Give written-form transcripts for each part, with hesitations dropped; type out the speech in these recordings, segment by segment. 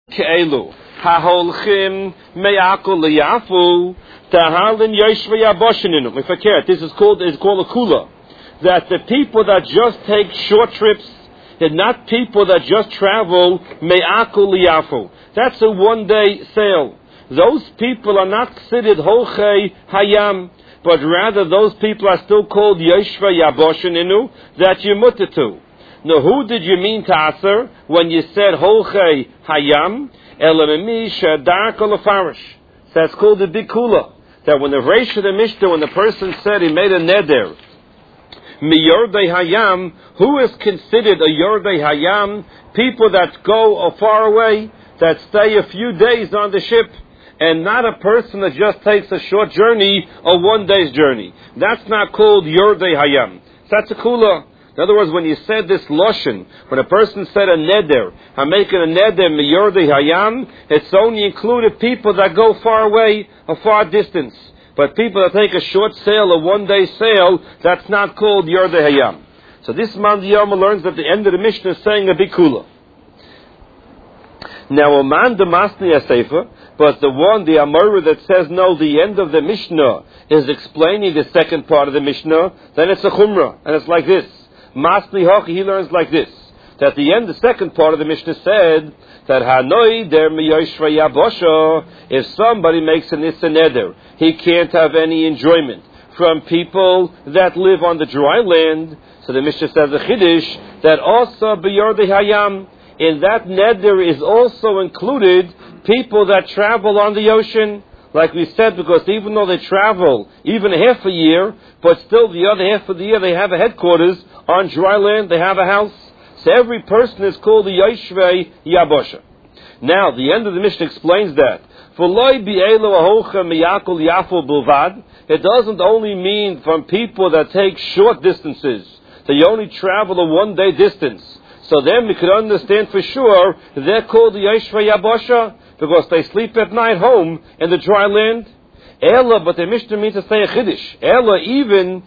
Ke'elu haholchim me'akol liyafu tahalin yoshva yaboshininu. This is called a kula. That the people that just take short trips, and not people that just travel me'akol liyafu. That's a one-day sail. Those people are not considered holchei hayam, but rather those people are still called yoshva yaboshininu, that you mutter to. Now, who did you mean to aser when you said holchei hayam? Elamimi shadar kolafarish. That's called the bikula. That when the reish of the Mishnah, when the person said he made a neder, miyordei hayam, who is considered a yordei hayam? People that go far away, that stay a few days on the ship, and not a person that just takes a short journey, a one-day's journey. That's not called yordei hayam. That's a kula. In other words, when you said this loshen, when a person said a neder, I'm making a neder miyordei hayam, it's only included people that go far away, a far distance. But people that take a short sail, a one-day sail, that's not called yordei hayam. So this man Yoma learns at the end of the Mishnah saying a bikula. Now, a man demasni asefa, but the Amora that says no, the end of the Mishnah is explaining the second part of the Mishnah, then it's a chumrah, and it's like this. Masli Hochi, he learns like this, that the end, the second part of the Mishnah said that Hanoi der miyoshva yabosha, if somebody makes an issa neder, he can't have any enjoyment from people that live on the dry land. So the Mishnah says the Chiddush that also b'yordei hayam, in that neder is also included people that travel on the ocean. Like we said, because even though they travel even half a year, but still the other half of the year they have a headquarters on dry land, they have a house. So every person is called the Yoshvei Yabosha. Now, the end of the Mishnah explains that. It doesn't only mean from people that take short distances. They only travel a one-day distance. So then we could understand for sure they're called the Yoshvei Yabosha, because they sleep at night home in the dry land. Ella, but the Mishnah means to say a chiddush. Ella, even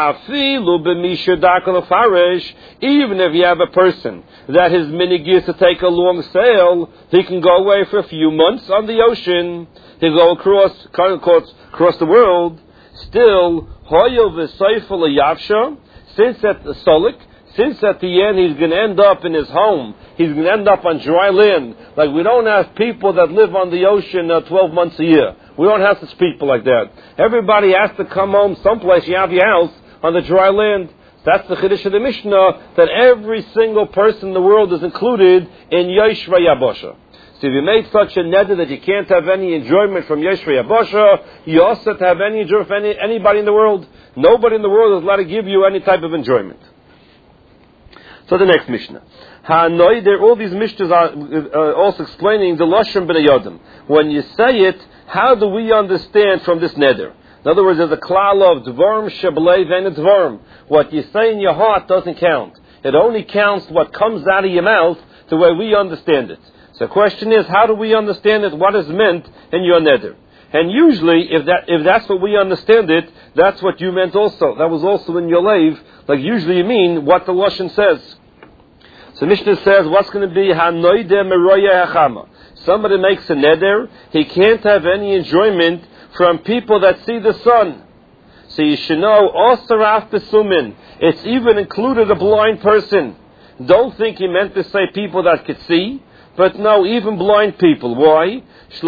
even if you have a person that his minig is to take a long sail, he can go away for a few months on the ocean. He go across the world. Still, hoyel v'seifel yavsha. Since at the end he's going to end up in his home, he's going to end up on dry land. Like we don't have people that live on the ocean 12 months a year. We don't have such people like that. Everybody has to come home someplace. You have your house on the dry land. That's the Chiddush of the Mishnah, that every single person in the world is included in Yoshvei Yabosha. So if you made such a neder that you can't have any enjoyment from Yoshvei Yabosha, you also have to have any enjoyment from anybody in the world. Nobody in the world is allowed to give you any type of enjoyment. So the next Mishnah. All these Mishnahs are also explaining the Lashon B'nai Yodim. When you say it, how do we understand from this neder? In other words, there's a klal of dvarm sheblei v'en dvarm. What you say in your heart doesn't count. It only counts what comes out of your mouth the way we understand it. So the question is, how do we understand it? What is meant in your neder? And usually, if that's what we understand it, that's what you meant also. That was also in your leiv. Like usually you mean what the Lashon says. So Mishnah says, what's going to be hanoide meroya hachama? Somebody makes a neder, he can't have any enjoyment from people that see the sun. So you should know, osaraf besumin, it's even included a blind person. Don't think he meant to say people that could see, but no, even blind people. Why?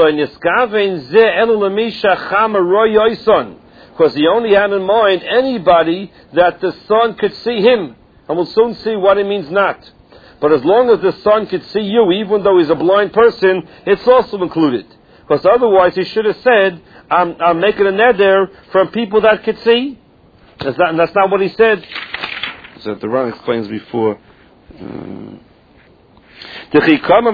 Because he only had in mind anybody that the sun could see him. And we'll soon see what it means not. But as long as the sun could see you, even though he's a blind person, it's also included. Because otherwise he should have said, I'm making a neder from people that could see. That's not what he said. So the Ran explains before. He didn't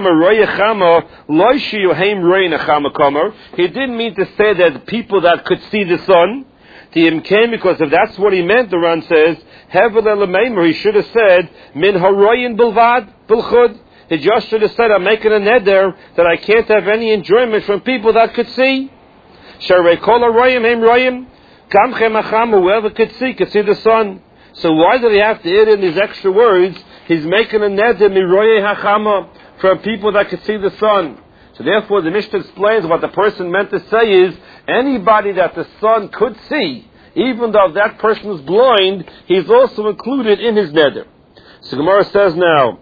mean to say that people that could see the sun. Because if that's what he meant, the Ran says, he should have said, Min haroyin bilvad bilchud. He just should have said, I'm making a neder that I can't have any enjoyment from people that could see. Sharei kol haroyim heim royim. Kamchem acham, whoever could see the sun. So why did he have to add in these extra words? He's making a neder miroye hachama from people that could see the sun. So therefore the Mishnah explains what the person meant to say is, anybody that the son could see, even though that person is blind, he's also included in his neder. So Gemara says now,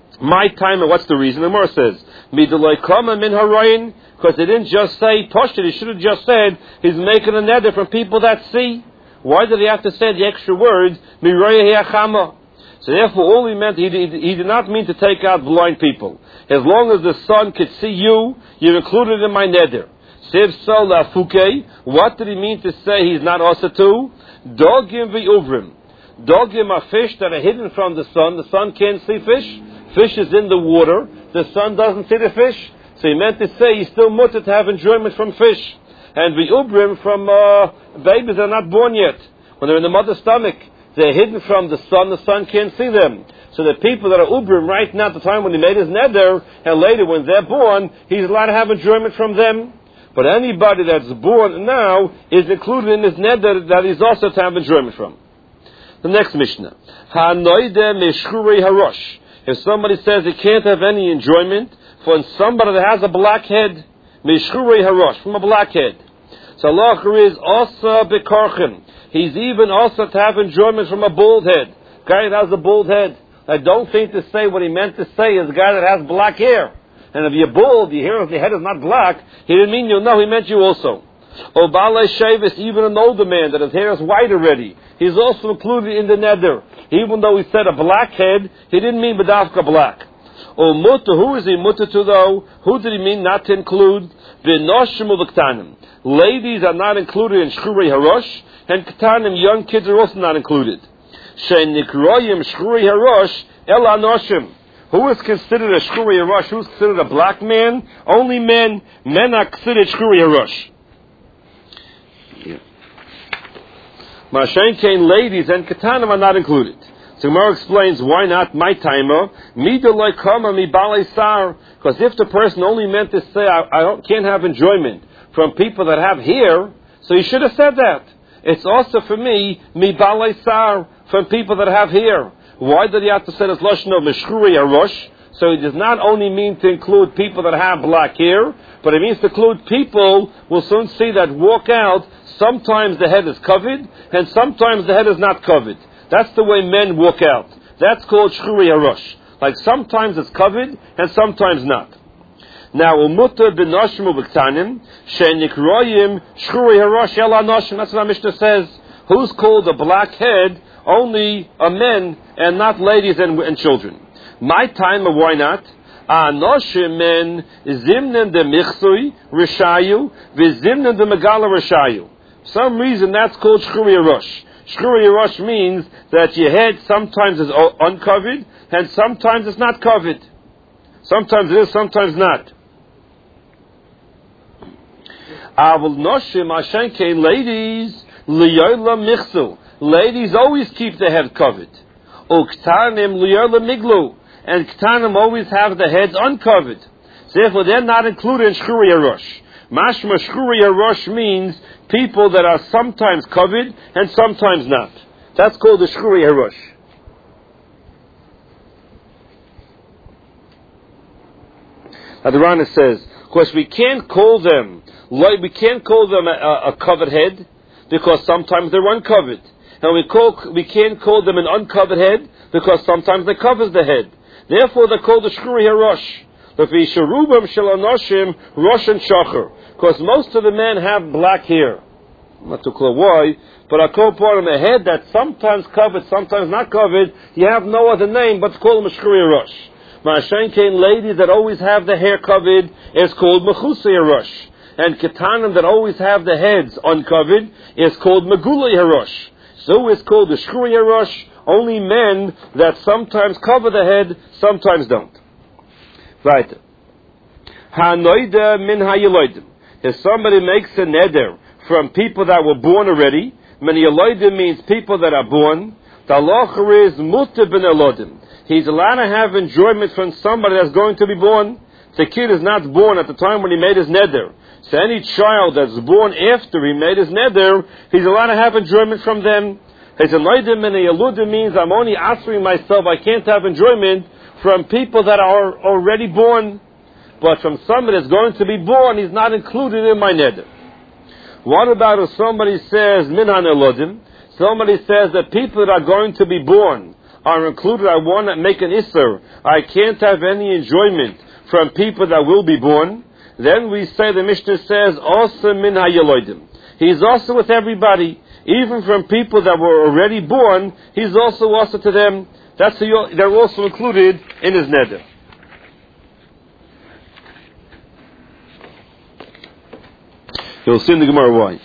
my time, and what's the reason? The Gemara says, Midalai Kama min harayin, because they didn't just say Pashut, he should have just said he's making a neder from people that see. Why did he have to say the extra words, Miraya Hiachama? So therefore all he meant, he did not mean to take out blind people. As long as the son could see you, you're included in my neder. Siv Sola Fuke, what did he mean to say he's not also too? Dogim v'uvrim. Dogim are fish that are hidden from the sun can't see fish. Fish is in the water, the sun doesn't see the fish. So he meant to say he's still mutter to have enjoyment from fish. And v'ubrim from babies that are not born yet. When they're in the mother's stomach, they're hidden from the sun can't see them. So the people that are ubrim right now at the time when he made his neder, and later when they're born, he's allowed to have enjoyment from them. But anybody that's born now is included in his neder that he's also to have enjoyment from. The next Mishnah. Ha'noide meshurei harosh. If somebody says he can't have any enjoyment from somebody that has a black head, meshurei harosh, from a black head. So Allah is also bekarchen. He's even also to have enjoyment from a bald head. Guy that has a bald head. I don't think to say what he meant to say is a guy that has black hair. And if you're bald, your hair, the head is not black, he didn't mean you. No, he meant you also. O Balei Shevis, even an older man that his hair is white already, he's also included in the neder. Even though he said a black head, he didn't mean Badavka black. O Mutter, who is he mutter to though? Who did he mean not to include? V'noshim u'v'ktanim. Ladies are not included in Shchurei Harosh, and Ktanim, young kids, are also not included. She'nikroyim Shchurei Harosh, el anoshim. Who is considered a Shchurei Harosh? Who is considered a black man? Only men. Men are considered Shchurei Harosh. Mashen Kain, ladies and Katanim are not included. So Gemara explains why not my timer. Midalai Kama mi balei sar. Because if the person only meant to say I can't have enjoyment from people that have hair, so he should have said that. It's also for me mi balei sar, from people that have hair. Why did he have to say this lashon of meshchurei harosh? So he does not only mean to include people that have black hair, but it means to include people, we'll soon see, that walk out. Sometimes the head is covered, and sometimes the head is not covered. That's the way men walk out. That's called shchurei harosh. Like sometimes it's covered, and sometimes not. Now, umuta b'noshim u'b'ktanim, she'nikroyim shchurei harosh el anoshim. That's what our Mishnah says. Who's called a black head? Only men, and not ladies and children. My time, why not? Anoshim men zimnen de michsui rishayu v'zimnen de megala rishayu. For some reason that's called shchurei harosh. Shchurei harosh means that your head sometimes is uncovered and sometimes it's not covered. Sometimes it is, sometimes not. Avol noshim ashenkein, ladies liyola michsu. Ladies always keep their head covered. Uktanim liyola miglu. And Ktanim always have the heads uncovered. So therefore they're not included in Shchurei Harosh. Mashma Shchurei Harosh means people that are sometimes covered and sometimes not. That's called the Shchurei Harosh. Now the Rana says, of course we can't call them a covered head, because sometimes they're uncovered. And we can't call them an uncovered head, because sometimes they cover the head. Therefore, they're called the Shchurei Harosh. Because most of the men have black hair. I'm not too clear why, but I call upon a head that's sometimes covered, sometimes not covered. You have no other name but to call them a Shchurei Harosh. Ma'ashenkein, ladies that always have the hair covered is called Mechusei Harosh. And Ketanim that always have the heads uncovered is called Megulei Harosh. So it's called the Shchurei Harosh. Only men that sometimes cover the head, sometimes don't. Right. Ha'noida min ha'yeloidim. If somebody makes a neder from people that were born already, min yeloidim means people that are born, the halacha is mutter ben elodim. He's allowed to have enjoyment from somebody that's going to be born. The kid is not born at the time when he made his neder. So any child that's born after he made his neder, he's allowed to have enjoyment from them. He said, Noidim and Yeludim means I'm only answering myself. I can't have enjoyment from people that are already born. but from somebody that's going to be born, he's not included in my neder. What about if somebody says, min hanelodim? Somebody says that people that are going to be born are included. I want to make an isser. I can't have any enjoyment from people that will be born. Then we say, the Mishnah says, also min hayelodim. He's also with everybody. Even from people that were already born, he's also to them. They're also included in his neder. You'll see in the Gemara why.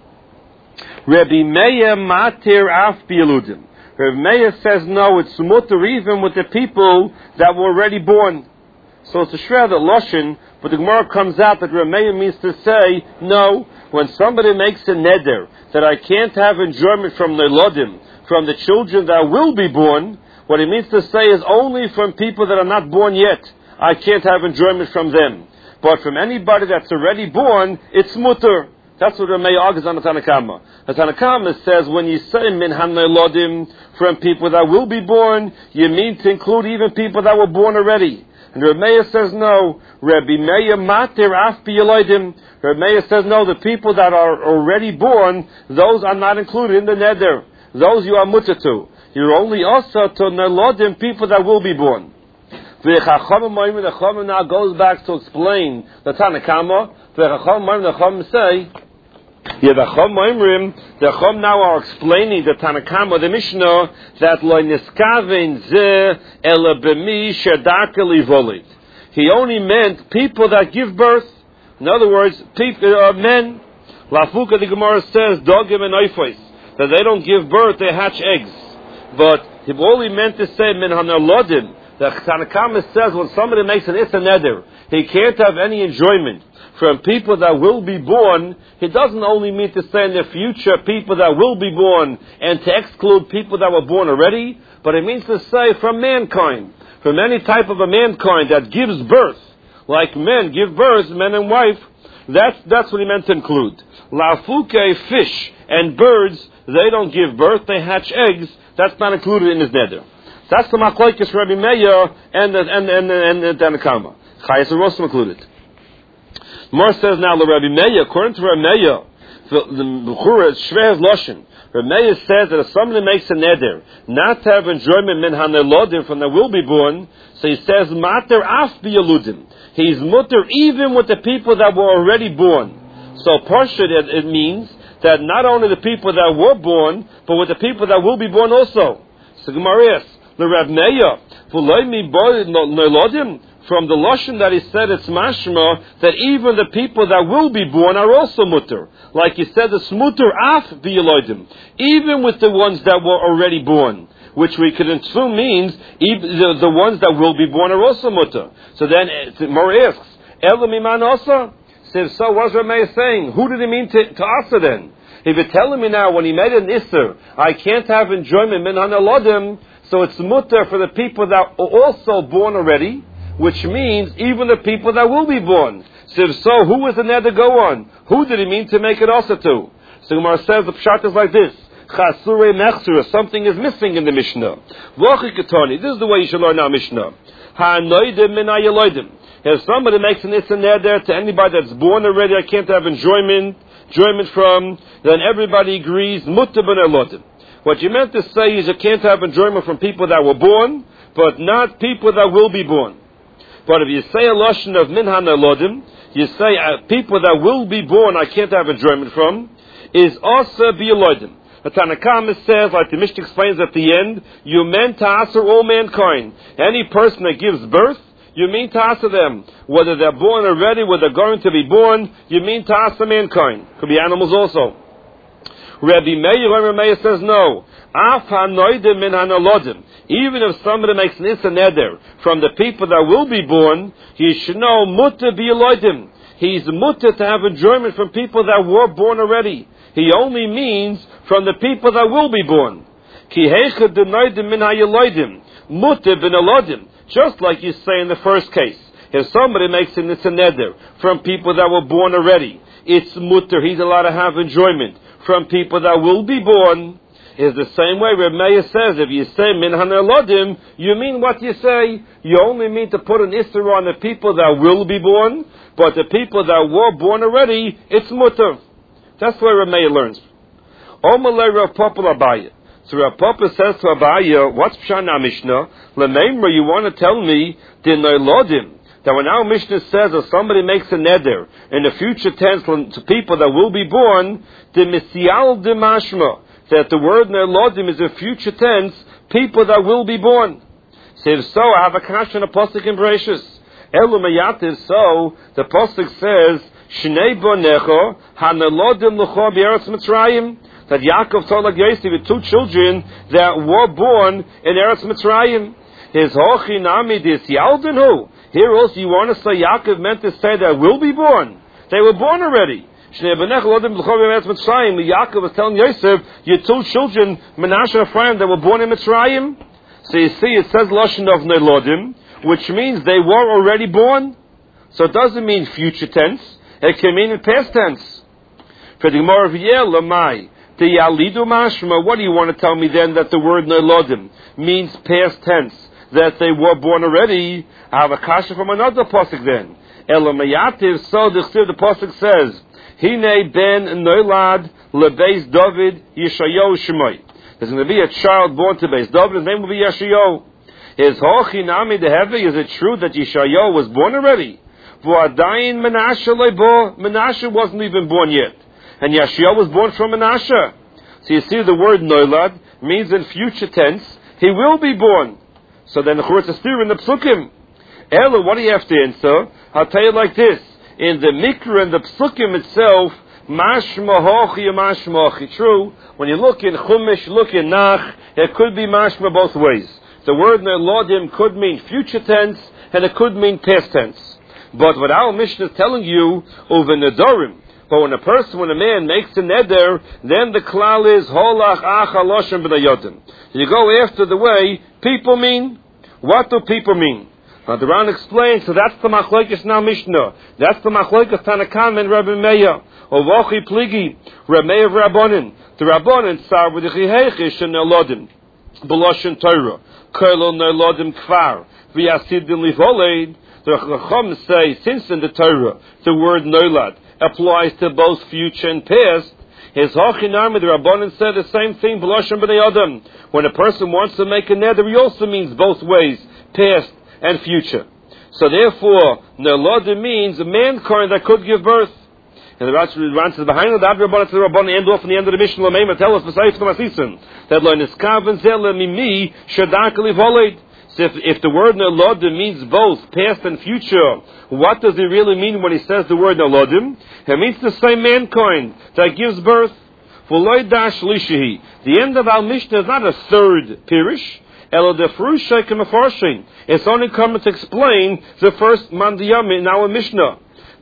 Rabbi Meir matir af biyeludim. Rabbi Meir says no, it's mutter even with the people that were already born. So it's a shred of loshin, but the Gemara comes out that Rabbi Meir means to say no. When somebody makes a neder that I can't have enjoyment from the lodim, from the children that will be born, what he means to say is only from people that are not born yet. I can't have enjoyment from them. But from anybody that's already born, it's mutter. That's what Ramey argues on the Tanna Kama. The Tanna Kama says when you say min hanelodim from people that will be born, you mean to include even people that were born already. And Ramey says no. Rabbi Meir matir af biyelodim. Rabbi Meir says no. The people that are already born, those are not included in the neder. Those you are mutter to. You're only also to nelodim people that will be born. The Chachamim now goes back to explain the Tanna Kama. The Chachamim say, the Chacham now are explaining the Tanna Kama, the Mishnah, that lo niskaven ze ela b'mi shedarka livolid. He only meant people that give birth. In other words, men. Lafuka, the Gemara says, dogim and oifos, that they don't give birth, they hatch eggs. But he only meant to say min hanelodim. The Tanna Kama says when somebody makes an issa neder, he can't have any enjoyment from people that will be born. He doesn't only mean to say in the future people that will be born and to exclude people that were born already, but it means to say from mankind, from any type of a mankind that gives birth, like men give birth, man and wife. That's what he meant to include. Lafuke, fish and birds, they don't give birth, they hatch eggs. That's not included in his neder. That's the Machlokes Rabbi Meir and the Tanna Kama. Chayes are also included. Mar says now the Rabbi Meir, according to Rabbi Meir, the Bechura is Shveh Loshin. Rabbi Meir says that if somebody makes a neder not to have enjoyment min hanelodim from the will be born, so he says mater af biyeludim. He's mutter even with the people that were already born. So partially it means that not only the people that were born, but with the people that will be born also. So Gemara asks, the Rav Meir, from the lashon that he said, it's mashma that even the people that will be born are also mutter. Like he said, it's mutter af biyelodim, even with the ones that were already born, which we could assume means even the ones that will be born are also mutter. So then Mor asks, Elamiman also? So what's Rav Meir saying? Who did he mean to Asa then? If you're telling me now when he made an isser, I can't have enjoyment min hanelodim, so it's mutter for the people that are also born already, which means even the people that will be born. So if so, who was the neder go on? Who did he mean to make it also to? So Gemara says the pshat is like this. Chasure mechsura, something is missing in the Mishnah. V'achikatoni, this is the way you should learn our Mishnah. Ha'noidim min hayelodim. If somebody makes an issa neder to anybody that's born already, I can't have enjoyment from, then everybody agrees, mutter ben elodim. What you meant to say is you can't have enjoyment from people that were born, but not people that will be born. But if you say a lashon of min hanelodim, you say people that will be born I can't have enjoyment from, is also biyelodim. The Tanna Kama says, like the Mishnah explains at the end, you meant to answer all mankind. Any person that gives birth, you mean to answer them. Whether they're born already, whether they're going to be born, you mean to answer mankind. Could be animals also. Rabbi Meir says no. Af hanoidim min hanelodim. Even if somebody makes an issa neder from the people that will be born, he should know mutter biyelodim. He's mutter to have enjoyment from people that were born already. He only means from the people that will be born. Ki heichad denoidim min hayelodim. Mutter ben elodim. Just like you say in the first case. If somebody makes an issa neder from people that were born already, it's mutter. He's allowed to have enjoyment from people that will be born. is the same way Reb Meir says, if you say min hanelodim, you mean what you say. You only mean to put an issur on the people that will be born, but the people that were born already, it's mutter. That's where Reb Meir learns. Omalei Rav Papa Abaye. So Rav Papa says to Abaye, what's Pshana Mishnah? Lememra, you want to tell me, din nelodim, that when our Mishnah says if somebody makes a neder in the future tense to people that will be born, the misial de mashma, that the word nelodim is a future tense, people that will be born. So if so, I have a kash and a pasuk in Bereshis. Elu meyativ, so the pasuk says, Shnei bonecho hanelodim l'cho b'eretz Mitzrayim, that Yaakov told like Yosef with two children that were born in Eretz Mitzrayim. His hochi nami dis yaldenu. Here also you want to say Yaakov meant to say that will be born. They were born already. Yaakov was telling Yosef, your two children, Menashe and Ephraim, that were born in Mitzrayim. So you see, it says Lashon of Nelodim, which means they were already born. So it doesn't mean future tense. It can mean in past tense. For the Gemara of Lamai, the Yalidu Mashma, what do you want to tell me then that the word Nelodim means past tense, that they were born already? I have a kasha from another pasuk then. Elamayativ, so the pasuk says, Hine ben Noilad lebeis David Yeshayahu Shemai. There's going to be a child born to Beis David. His name will be Yeshayahu. His hochi nami dehevi. Is it true that Yeshayahu was born already? V'adayin Menashe lebo. Menashe wasn't even born yet, and Yeshayahu was born from Menashe. So you see, the word Noilad means in future tense he will be born. So then the Churutz Astir in the Psukim. Ella, what do you have to answer? I'll tell you like this. In the Mikra and the Psukim itself, mashma hochi and mashma hochi. True, when you look in Chumash, look in Nach, it could be mashma both ways. The word Nelodim could mean future tense, and it could mean past tense. But what our Mishnah is telling you, over Nedorim, but when a man makes a neder, then the klal is holach acha loshem b'nayodim. You go after the way people mean. What do people mean? Now the Ran explains, so that's the machlokes now Mishnah. That's the machlokes Tanakam and Rabbi Meir. Ovochi pligi, Rabbi Meir Rabbanin. The Rabbanin sar with the chihechish and nelodim. Beloshin Torah. Kolol nelodim kfar. V'yasidin livoleid. The Chacham say, since in the Torah, the word nolad applies to both future and past, his hachinami, the Rabbanan said the same thing, B'loshem b'nei Adam. When a person wants to make a neder, he also means both ways, past and future. So therefore, Nelodim means a mankind that could give birth. And the Ran says, behind the Rabbanan to the Rabbanan, end off in the end of the Mishnah, Lameima, tell us, b'sayif to Masisim, that lo niskaven zeh mimi shadak livoled. So if the word Nelodim means both past and future, what does he really mean when he says the word Nelodim? It means the same mankind that gives birth. The end of our Mishnah is not a third pirish. It's only coming to explain the first mandiyam in our Mishnah.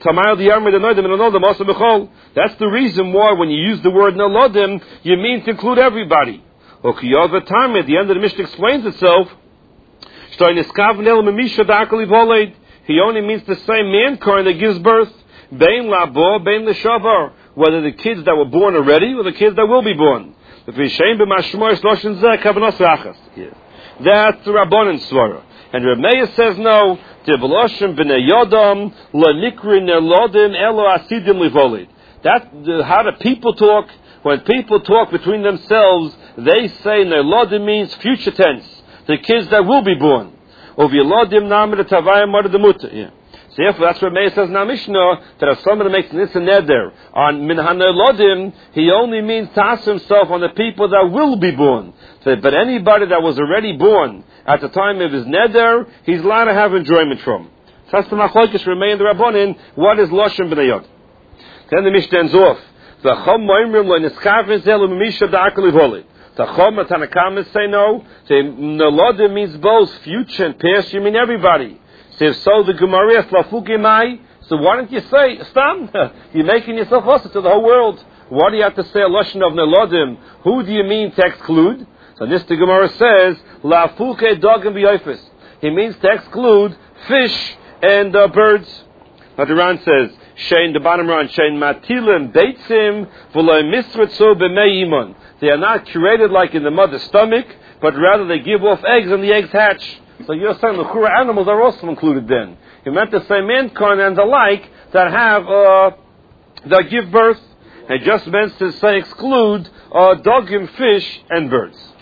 That's the reason why when you use the word Nelodim, you mean to include everybody. At the end of the Mishnah explains itself. He only means the same mankind that gives birth. Bein labo, bein l'shavar. Whether the kids that were born already or the kids that will be born. That's the Rabbanan Svara. And Reb Meir says no. That's how the people talk. When people talk between themselves, they say Nelodim means future tense. The kids that will be born. So therefore, that's what Meir says in our Mishnah, that if somebody makes an Issa Neder on Min HaNelodim, he only means to ask himself on the people that will be born. But anybody that was already born at the time of his Neder, he's allowed to have enjoyment from. So that's the Machlokes remain the Rabbanin. What is Loshem B'nayod? Then the Mishnah ends off. The Chacham and Tanakam say no. Nelodim means both future and past. You mean everybody. So if so, the Gemara is Lafukimai. So why don't you say Stam? You're making yourself also to the whole world. Why do you have to say a lashon of Nelodim? Who do you mean to exclude? So this the Gemara says Lafuke dog and b'yofis. He means to exclude fish and birds. But the Ran says Shein, the bottom line, Shein Matilim, Beitzim, V'loi Misritzu B'mei Iman. They are not created like in the mother's stomach, but rather they give off eggs and the eggs hatch. So you're saying the Chura animals are also included then. You meant to say mankind and the like that have, that give birth. It just meant to say exclude dogim, fish, and birds.